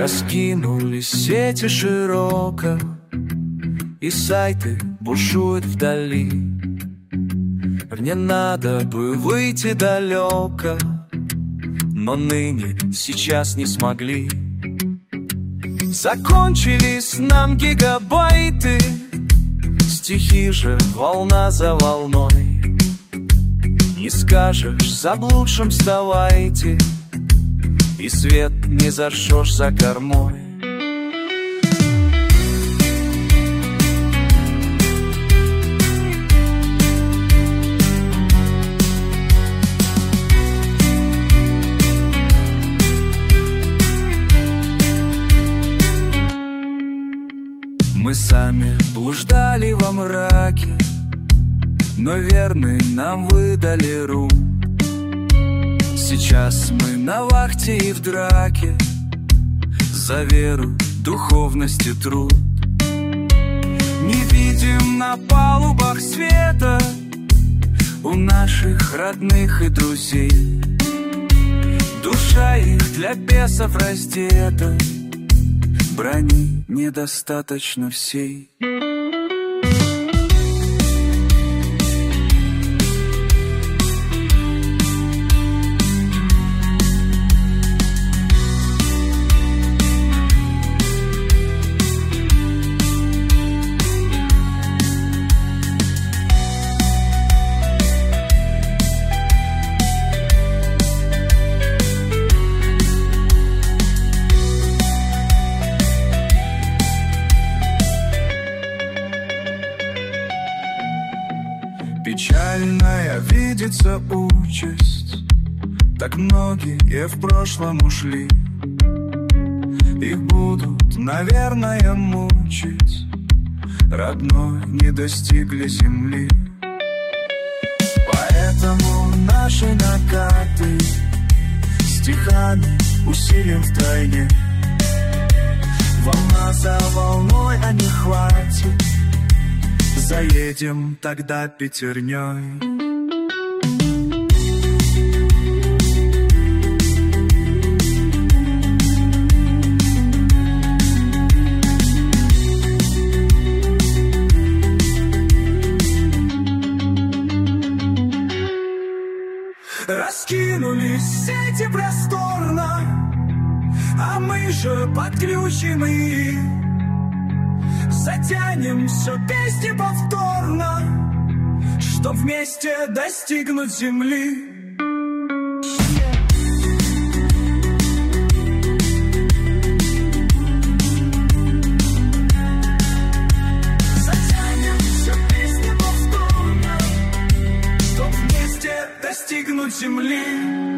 Раскинулись сети широко, и сайты бушуют вдали. Мне надо бы выйти далеко, но ныне, сейчас не смогли. Закончились нам гигабайты, стихи же волна за волной. Не скажешь заблудшим вставайте, и свет не зажжешь за кормой. Мы сами блуждали во мраке, но верный нам выдали ру. Сейчас мы на вахте и в драке за веру, духовность и труд. Не видим на палубах света у наших родных и друзей. Душа их для бесов раздета, брони недостаточно всей. Печальная видится участь, так многие в прошлом ушли. Их будут, наверное, мучить, родной не достигли земли. Поэтому наши накаты стихами усилим втройне. Волна за волной, а не хватит, заедем тогда пятерней. Раскинулись сети просторно, а мы же подключены. Затянем все песни повторно, чтоб вместе достигнуть земли. Затянем все песни повторно, чтоб вместе достигнуть земли.